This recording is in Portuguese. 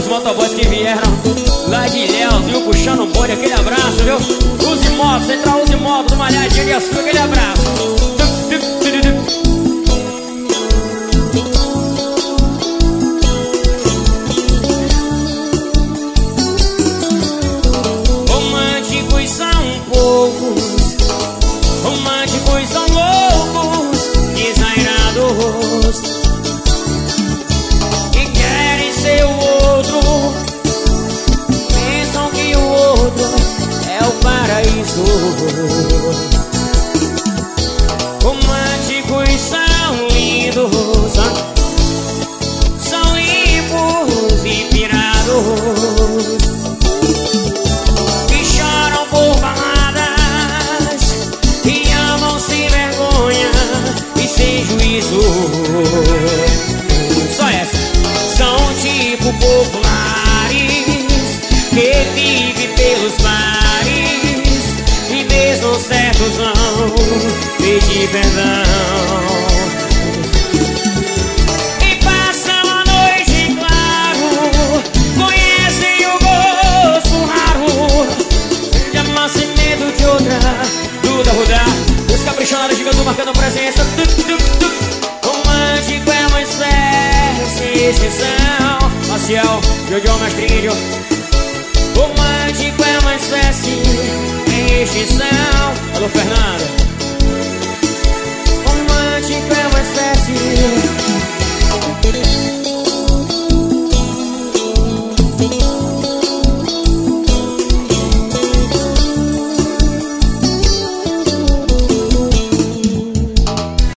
os motoboys que vieram lá de Ilhéus, viu? Puxando o bode, aquele abraço, viu? Use Moto, Central Use Moto, do Malhadinha de Açúcar, aquele abraço. Românticos são poucos, românticos são loucos, desairados, que querem ser o outro, pensam que o outro é o paraíso. Românticos são lindos, são limpos e pirados, que choram por baladas e amam sem vergonha e sem juízo. Só essa. São tipo populares que vivem pelos bares e mesmo certos vão pedir perdão. E passam a noite em claro, conhecem o gosto raro de amar sem medo de outra. Duda rodar, os caprichonados de canto marcando presença. Romântico é uma espécie de extinção. Marcial, Jojo Mestrinho. Romântico é uma espécie em extinção. Alô, Fernando.